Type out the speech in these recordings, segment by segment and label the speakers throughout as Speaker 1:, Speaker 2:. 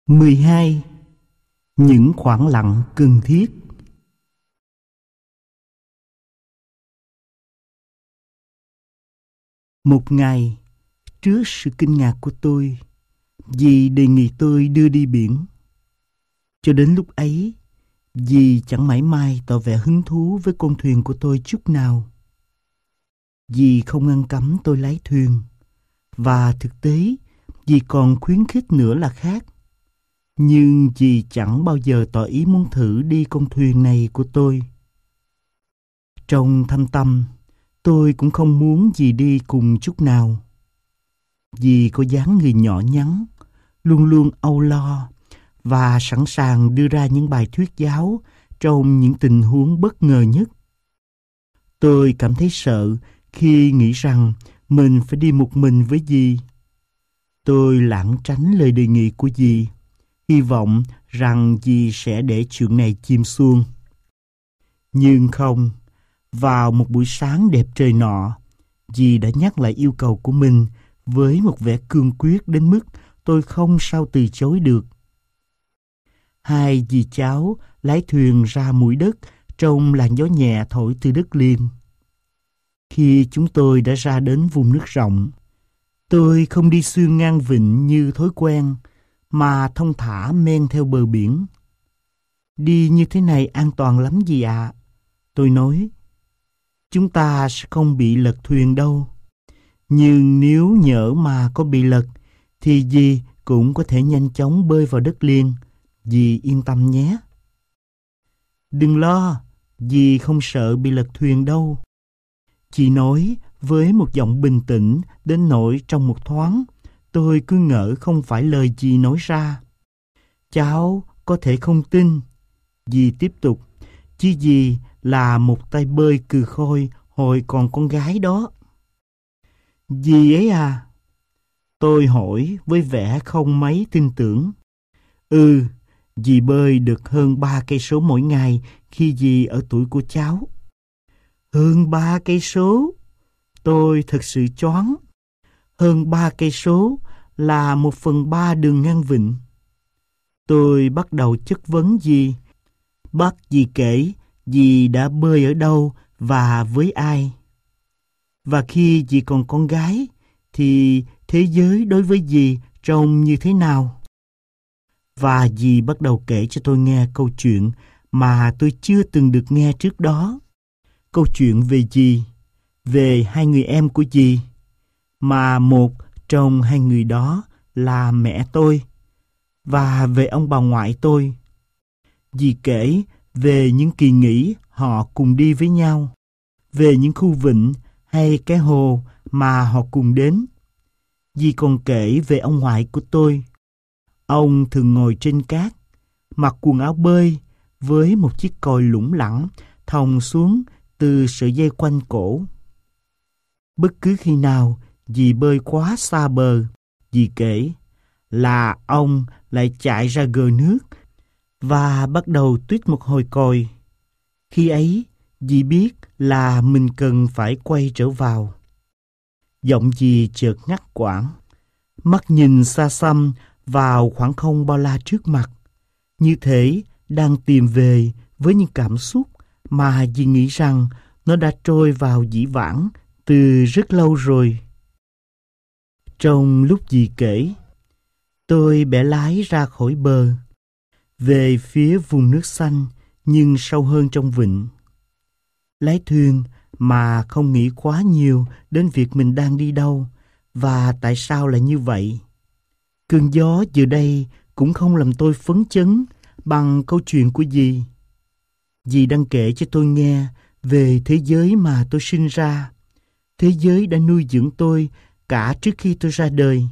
Speaker 1: 12. Những khoảng lặng cần thiết. Một ngày, trước sự kinh ngạc của tôi, dì đề nghị tôi đưa đi biển. Cho đến lúc ấy, dì chẳng mảy may tỏ vẻ hứng thú với con thuyền của tôi chút nào. Dì không ngăn cấm tôi lái thuyền, và thực tế, dì còn khuyến khích nữa là khác. Nhưng dì chẳng bao giờ tỏ ý muốn thử đi con thuyền này của tôi. Trong thâm tâm, tôi cũng không muốn dì đi cùng chút nào. Dì có dáng người nhỏ nhắn, luôn luôn âu lo và sẵn sàng đưa ra những bài thuyết giáo trong những tình huống bất ngờ nhất. Tôi cảm thấy sợ khi nghĩ rằng mình phải đi một mình với dì. Tôi lảng tránh lời đề nghị của dì, hy vọng rằng dì sẽ để chuyện này chìm xuông. Nhưng không, vào một buổi sáng đẹp trời nọ, dì đã nhắc lại yêu cầu của mình với một vẻ cương quyết đến mức tôi không sao từ chối được. Hai dì cháu lái thuyền ra mũi đất trong làn gió nhẹ thổi từ đất liền. Khi chúng tôi đã ra đến vùng nước rộng, tôi không đi xuyên ngang vịnh như thói quen, mà thong thả men theo bờ biển. Đi như thế này an toàn lắm dì ạ, tôi nói. Chúng ta sẽ không bị lật thuyền đâu. Nhưng nếu nhỡ mà có bị lật, thì dì cũng có thể nhanh chóng bơi vào đất liền. Dì yên tâm nhé. Đừng lo, dì không sợ bị lật thuyền đâu. Chị nói với một giọng bình tĩnh đến nỗi trong một thoáng tôi cứ ngỡ không phải lời dì nói ra. Cháu có thể không tin. Dì tiếp tục. Chứ dì là một tay bơi cừ khôi hồi còn con gái đó. Dì ấy à? Tôi hỏi với vẻ không mấy tin tưởng. Dì bơi được hơn 3 cây số mỗi ngày khi dì ở tuổi của cháu. Hơn 3 cây số? Tôi thật sự choáng. Hơn 3 cây số là 1/3 đường ngang vịnh. Tôi bắt đầu chất vấn dì. Bắt dì kể dì đã bơi ở đâu và với ai. Và khi dì còn con gái thì thế giới đối với dì trông như thế nào? Và dì bắt đầu kể cho tôi nghe câu chuyện mà tôi chưa từng được nghe trước đó. Câu chuyện về dì, về hai người em của dì, mà một trong hai người đó là mẹ tôi, và về ông bà ngoại tôi. Dì kể về những kỳ nghỉ họ cùng đi với nhau, về những khu vịnh hay cái hồ mà họ cùng đến. Dì còn kể về ông ngoại của tôi. Ông thường ngồi trên cát, mặc quần áo bơi với một chiếc còi lủng lẳng thòng xuống từ sợi dây quanh cổ. Bất cứ khi nào dì bơi quá xa bờ, dì kể, là ông lại chạy ra gờ nước và bắt đầu tuýt một hồi còi. Khi ấy, dì biết là mình cần phải quay trở vào. Giọng dì chợt ngắt quãng, mắt nhìn xa xăm vào khoảng không bao la trước mặt, như thể đang tìm về với những cảm xúc mà dì nghĩ rằng nó đã trôi vào dĩ vãng từ rất lâu rồi. Trong lúc dì kể, tôi bẻ lái ra khỏi bờ, về phía vùng nước xanh nhưng sâu hơn trong vịnh. Lái thuyền mà không nghĩ quá nhiều đến việc mình đang đi đâu và tại sao lại như vậy. Cơn gió giờ đây cũng không làm tôi phấn chấn bằng câu chuyện của dì. Dì đang kể cho tôi nghe về thế giới mà tôi sinh ra, thế giới đã nuôi dưỡng tôi cả trước khi tôi ra đời.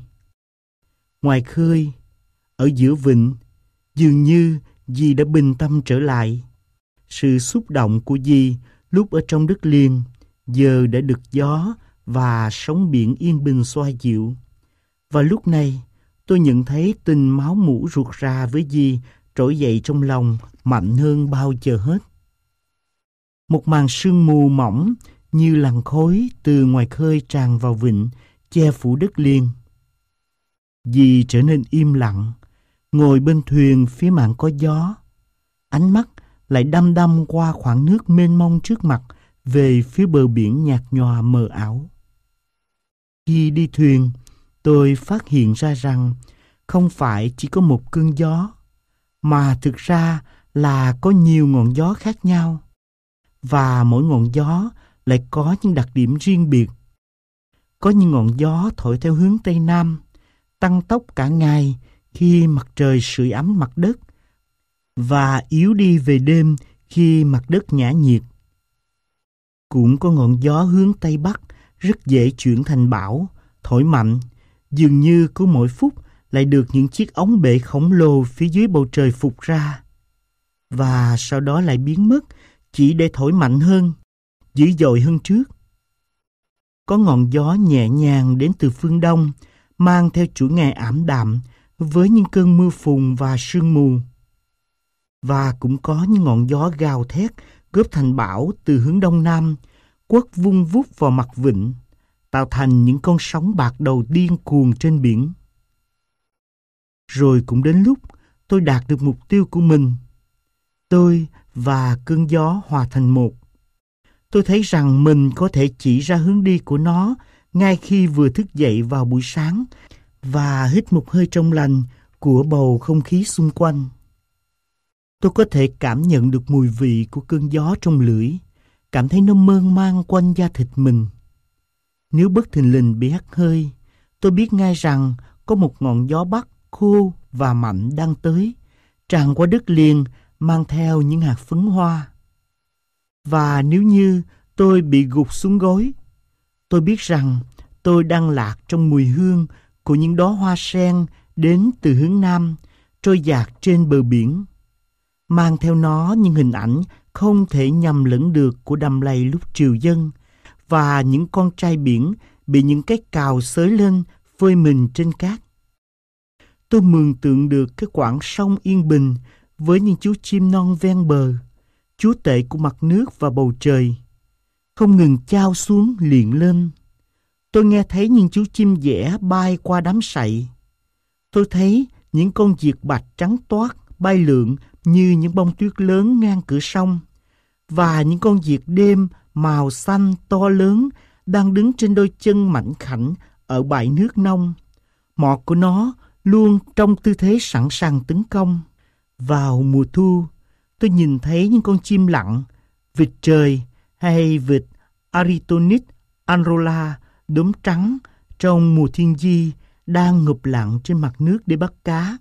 Speaker 1: Ngoài khơi, ở giữa vịnh, dường như dì đã bình tâm trở lại. Sự xúc động của dì lúc ở trong đất liền giờ đã được gió và sóng biển yên bình xoa dịu. Và lúc này, tôi nhận thấy tình máu mủ ruột ra với dì trỗi dậy trong lòng mạnh hơn bao giờ hết. Một màn sương mù mỏng như làn khói từ ngoài khơi tràn vào vịnh, che phủ đất liền. Dì trở nên im lặng, Ngồi bên thuyền phía mạn có gió, ánh mắt lại đăm đăm qua khoảng nước mênh mông trước mặt về phía bờ biển nhạt nhòa mờ ảo. Khi đi thuyền, tôi phát hiện ra rằng không phải chỉ có một cơn gió, mà thực ra là có nhiều ngọn gió khác nhau. Và mỗi ngọn gió lại có những đặc điểm riêng biệt. Có những ngọn gió thổi theo hướng Tây Nam, tăng tốc cả ngày khi mặt trời sưởi ấm mặt đất, và yếu đi về đêm khi mặt đất nhã nhiệt. Cũng có ngọn gió hướng Tây Bắc rất dễ chuyển thành bão, thổi mạnh, dường như cứ mỗi phút lại được những chiếc ống bể khổng lồ phía dưới bầu trời phụt ra, và sau đó lại biến mất chỉ để thổi mạnh hơn, dữ dội hơn trước. Có ngọn gió nhẹ nhàng đến từ phương Đông, mang theo chuỗi ngày ảm đạm với những cơn mưa phùn và sương mù. Và cũng có những ngọn gió gào thét góp thành bão từ hướng Đông Nam, quất vung vút vào mặt vịnh, tạo thành những con sóng bạc đầu điên cuồng trên biển. Rồi cũng đến lúc tôi đạt được mục tiêu của mình. Tôi và cơn gió hòa thành một. Tôi thấy rằng mình có thể chỉ ra hướng đi của nó ngay khi vừa thức dậy vào buổi sáng và hít một hơi trong lành của bầu không khí xung quanh. Tôi có thể cảm nhận được mùi vị của cơn gió trong lưỡi, cảm thấy nó mơn man quanh da thịt mình. Nếu bất thình lình bị hắt hơi, tôi biết ngay rằng có một ngọn gió bắc khô và mạnh đang tới, tràn qua đất liền mang theo những hạt phấn hoa. Và nếu như tôi bị gục xuống gối, tôi biết rằng tôi đang lạc trong mùi hương của những đóa hoa sen đến từ hướng Nam, trôi dạt trên bờ biển, mang theo nó những hình ảnh không thể nhầm lẫn được của đầm lầy lúc triều dâng và những con trai biển bị những cái cào xới lên phơi mình trên cát. Tôi mường tượng được cái quãng sông yên bình với những chú chim non ven bờ, chúa tể của mặt nước và bầu trời, không ngừng chao xuống liền lên. Tôi nghe thấy những chú chim dẻ bay qua đám sậy. Tôi thấy những con diệt bạch trắng toát bay lượn như những bông tuyết lớn ngang cửa sông, và những con diệt đêm màu xanh to lớn đang đứng trên đôi chân mảnh khảnh ở bãi nước nông. Mọt của nó luôn trong tư thế sẵn sàng tấn công. Vào mùa thu, tôi nhìn thấy những con chim lặn, vịt trời hay vịt Aritonid anrola đốm trắng trong mùa thiên di đang ngụp lặn trên mặt nước để bắt cá.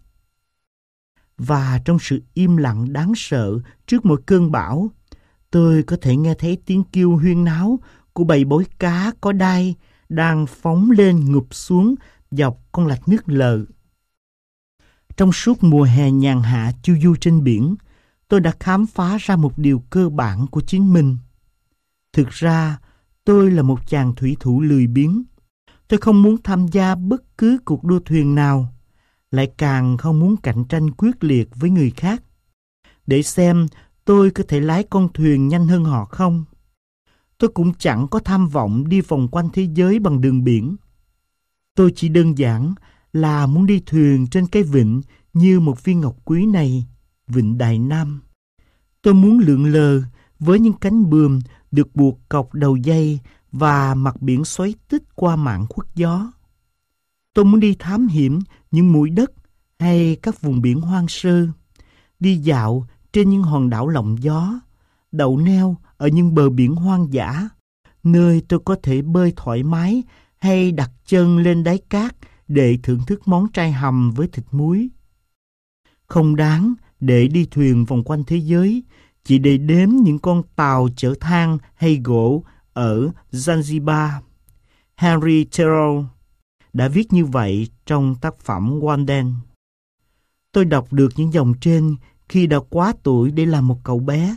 Speaker 1: Và trong sự im lặng đáng sợ trước mỗi cơn bão, tôi có thể nghe thấy tiếng kêu huyên náo của bầy bói cá có đai đang phóng lên ngụp xuống dọc con lạch nước lợ. Trong suốt mùa hè nhàn hạ chu du trên biển, tôi đã khám phá ra một điều cơ bản của chính mình. Thực ra, tôi là một chàng thủy thủ lười biếng. Tôi không muốn tham gia bất cứ cuộc đua thuyền nào, lại càng không muốn cạnh tranh quyết liệt với người khác, để xem tôi có thể lái con thuyền nhanh hơn họ không. Tôi cũng chẳng có tham vọng đi vòng quanh thế giới bằng đường biển. Tôi chỉ đơn giản là muốn đi thuyền trên cái vịnh như một viên ngọc quý này, vịnh Đại Nam. Tôi muốn lượn lờ với những cánh buồm được buộc cọc đầu dây và mặt biển xoáy tích qua mạn khuất gió. Tôi muốn đi thám hiểm những mũi đất hay các vùng biển hoang sơ, đi dạo trên những hòn đảo lộng gió, đậu neo ở những bờ biển hoang dã, nơi tôi có thể bơi thoải mái hay đặt chân lên đáy cát để thưởng thức món trai hầm với thịt muối. Không đáng để đi thuyền vòng quanh thế giới chỉ để đếm những con tàu chở than hay gỗ ở Zanzibar. Henry Thoreau đã viết như vậy trong tác phẩm Walden. Tôi đọc được những dòng trên khi đã quá tuổi để làm một cậu bé.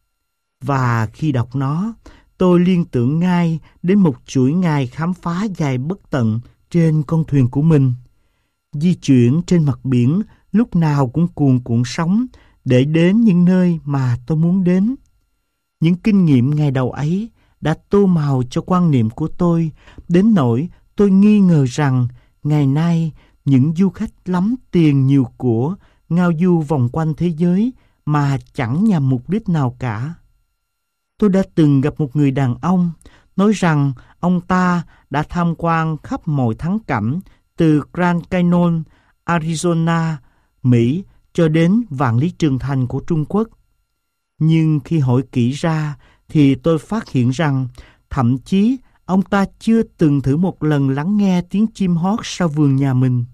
Speaker 1: Và khi đọc nó, tôi liên tưởng ngay đến một chuỗi ngày khám phá dài bất tận trên con thuyền của mình, di chuyển trên mặt biển lúc nào cũng cuồn cuộn sóng để đến những nơi mà tôi muốn đến. Những kinh nghiệm ngày đầu ấy đã tô màu cho quan niệm của tôi đến nỗi tôi nghi ngờ rằng ngày nay những du khách lắm tiền nhiều của ngao du vòng quanh thế giới mà chẳng nhằm mục đích nào cả. Tôi đã từng gặp một người đàn ông nói rằng ông ta đã tham quan khắp mọi thắng cảnh từ Grand Canyon, Arizona, Mỹ cho đến Vạn Lý Trường Thành của Trung Quốc. Nhưng khi hỏi kỹ ra thì tôi phát hiện rằng thậm chí ông ta chưa từng thử một lần lắng nghe tiếng chim hót sau vườn nhà mình.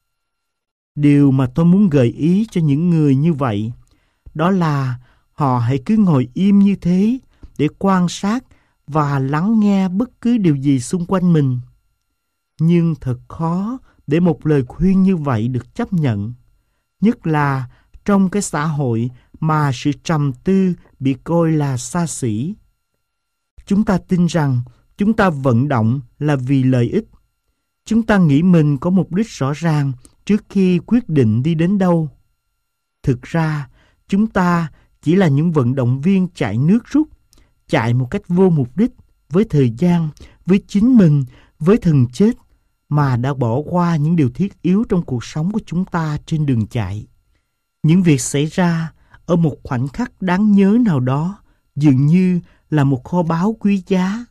Speaker 1: Điều mà tôi muốn gợi ý cho những người như vậy đó là họ hãy cứ ngồi im như thế để quan sát và lắng nghe bất cứ điều gì xung quanh mình. Nhưng thật khó để một lời khuyên như vậy được chấp nhận, nhất là trong cái xã hội mà sự trầm tư bị coi là xa xỉ. Chúng ta tin rằng chúng ta vận động là vì lợi ích. Chúng ta nghĩ mình có mục đích rõ ràng trước khi quyết định đi đến đâu. Thực ra, chúng ta chỉ là những vận động viên chạy nước rút, chạy một cách vô mục đích, với thời gian, với chính mình, với thần chết, mà đã bỏ qua những điều thiết yếu trong cuộc sống của chúng ta trên đường chạy. Những việc xảy ra ở một khoảnh khắc đáng nhớ nào đó dường như là một kho báu quý giá.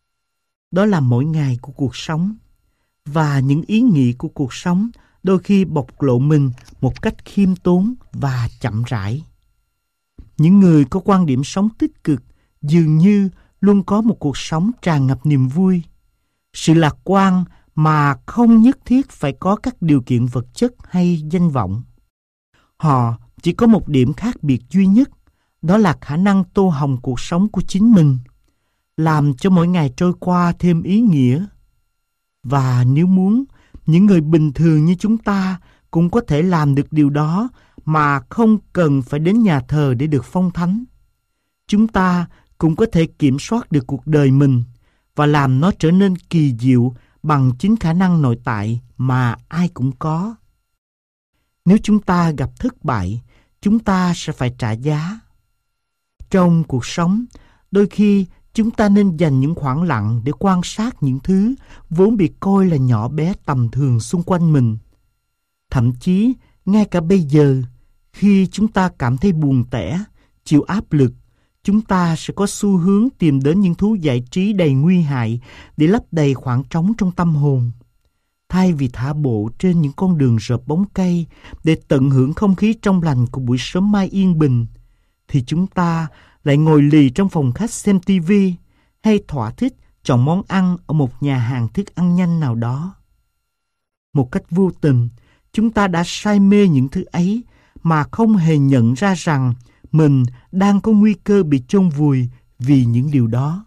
Speaker 1: Đó là mỗi ngày của cuộc sống, và những ý nghĩ của cuộc sống đôi khi bộc lộ mình một cách khiêm tốn và chậm rãi. Những người có quan điểm sống tích cực dường như luôn có một cuộc sống tràn ngập niềm vui, sự lạc quan mà không nhất thiết phải có các điều kiện vật chất hay danh vọng. Họ chỉ có một điểm khác biệt duy nhất, đó là khả năng tô hồng cuộc sống của chính mình, làm cho mỗi ngày trôi qua thêm ý nghĩa. Và nếu muốn, những người bình thường như chúng ta cũng có thể làm được điều đó mà không cần phải đến nhà thờ để được phong thánh. Chúng ta cũng có thể kiểm soát được cuộc đời mình và làm nó trở nên kỳ diệu bằng chính khả năng nội tại mà ai cũng có. Nếu chúng ta gặp thất bại, chúng ta sẽ phải trả giá. Trong cuộc sống, đôi khi chúng ta nên dành những khoảng lặng để quan sát những thứ vốn bị coi là nhỏ bé tầm thường xung quanh mình. Thậm chí, ngay cả bây giờ, khi chúng ta cảm thấy buồn tẻ, chịu áp lực, chúng ta sẽ có xu hướng tìm đến những thú giải trí đầy nguy hại để lấp đầy khoảng trống trong tâm hồn. Thay vì thả bộ trên những con đường rợp bóng cây để tận hưởng không khí trong lành của buổi sớm mai yên bình, thì chúng ta lại ngồi lì trong phòng khách xem tivi hay thỏa thích chọn món ăn ở một nhà hàng thức ăn nhanh nào đó. Một cách vô tình, chúng ta đã say mê những thứ ấy mà không hề nhận ra rằng mình đang có nguy cơ bị chôn vùi vì những điều đó.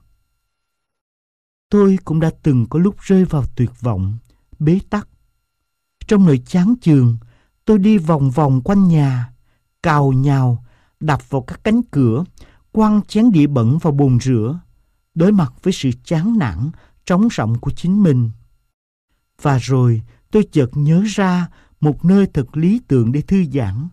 Speaker 1: Tôi cũng đã từng có lúc rơi vào tuyệt vọng, bế tắc. Trong nỗi chán chường, tôi đi vòng vòng quanh nhà, cào nhào, đập vào các cánh cửa, quăng chén đĩa bẩn vào bồn rửa, đối mặt với sự chán nản, trống rỗng của chính mình. Và rồi tôi chợt nhớ ra một nơi thật lý tưởng để thư giãn.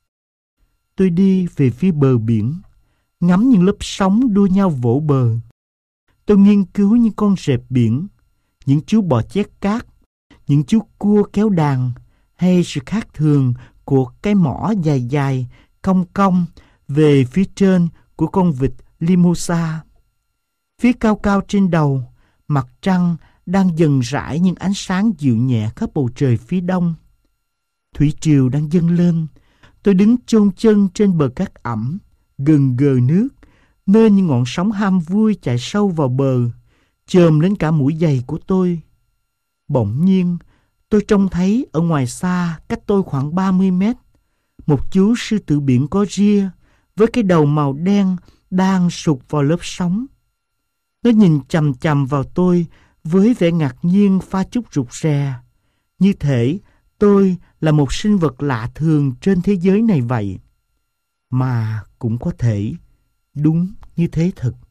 Speaker 1: Tôi đi về phía bờ biển, ngắm những lớp sóng đua nhau vỗ bờ. Tôi nghiên cứu những con rệp biển, những chú bò chét cát, những chú cua kéo đàn, hay sự khác thường của cái mỏ dài dài, cong cong về phía trên của con vịt Limosa. Phía cao cao trên đầu, mặt trăng đang dần rải những ánh sáng dịu nhẹ khắp bầu trời phía đông. Thủy triều đang dâng lên. Tôi đứng chôn chân trên bờ cát ẩm, gần gờ nước, nơi những ngọn sóng ham vui chạy sâu vào bờ, chồm lên cả mũi giày của tôi. Bỗng nhiên, tôi trông thấy ở ngoài xa, cách tôi khoảng 30 mét, một chú sư tử biển có ria, với cái đầu màu đen đang sụt vào lớp sóng. Nó nhìn chằm chằm vào tôi với vẻ ngạc nhiên pha chút rụt rè, như thể tôi là một sinh vật lạ thường trên thế giới này vậy. Mà cũng có thể đúng như thế thật.